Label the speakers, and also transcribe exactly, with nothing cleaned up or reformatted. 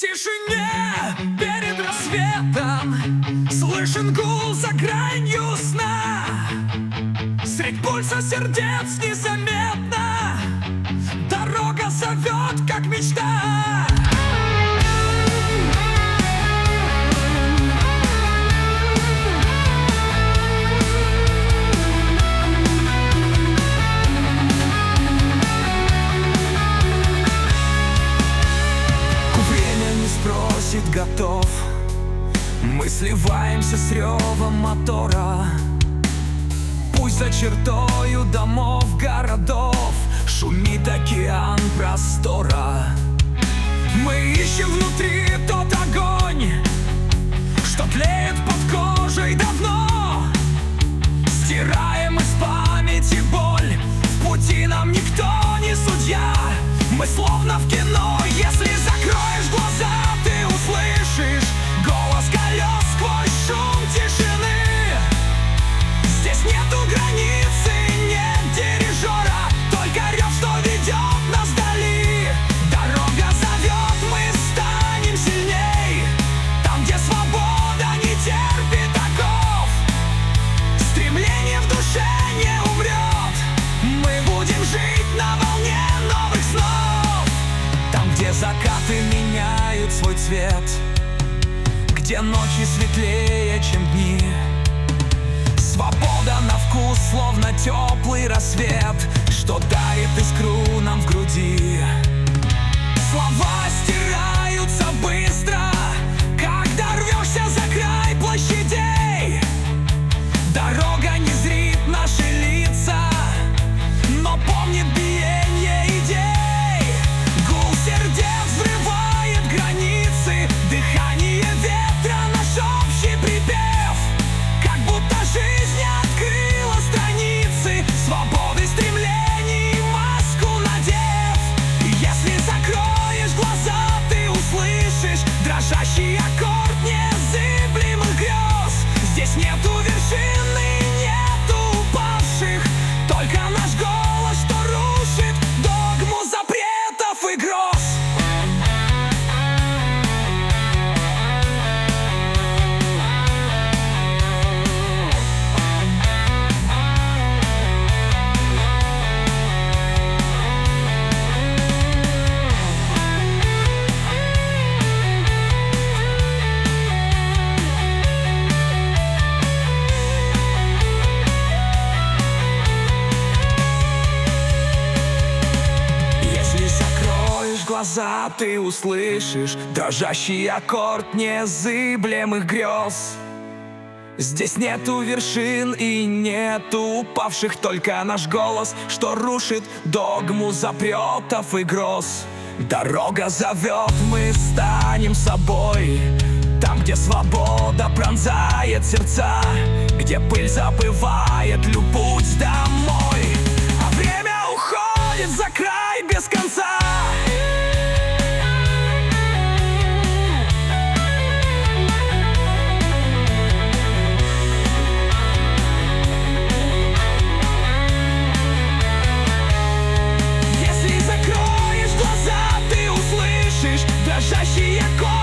Speaker 1: тишине перед рассветом слышен гул за гранью сна. Средь пульса сердец незаметно дорога зовет, как мечта. Время не спросит, готов. Мы сливаемся с ревом мотора. Пусть за чертою домов, городов шумит океан простора. Мы ищем внутри тот огонь, что тлеет под кожей давно. Стираем из памяти боль, в пути нам никто не судья. Мы словно в кино, если закроешь глаза, ты услышишь голос колес сквозь шум тишины. Здесь нету границы, нет дирижера, только рев, что ведет нас вдали. Дорога зовет, мы станем сильней, там, где свобода не терпит оков. Стремление в душе не умрет, мы будем жить на волне новых снов. Там, где закаты меняют свой цвет, где ночи светлее, чем дни. Свобода на вкус, словно теплый рассвет, что дарит искру нам в груди. Слова стираются быстро, когда рвешься за край площадей. Дорога не зрит наши лица, но помнит биение идей. Гул сердец взрывает границы, дыхание ветра наш общий припев. Как будто жизнь открыла страницы свободы, стремлений, маску надев. И если закроешь глаза, ты услышишь дрожащий аккорд незыблемых грез. Здесь нету вершины, нету упавших, только наш голос, что рушит догму запретов и гроз. Глаза, ты услышишь дрожащий аккорд незыблемых грез. Здесь нету вершин и нету упавших, только наш голос, что рушит догму запретов и гроз. Дорога зовет, мы станем собой, там, где свобода пронзает сердца, где пыль забывает любовь домой, а время уходит за край без конца. Дрожащий аккорд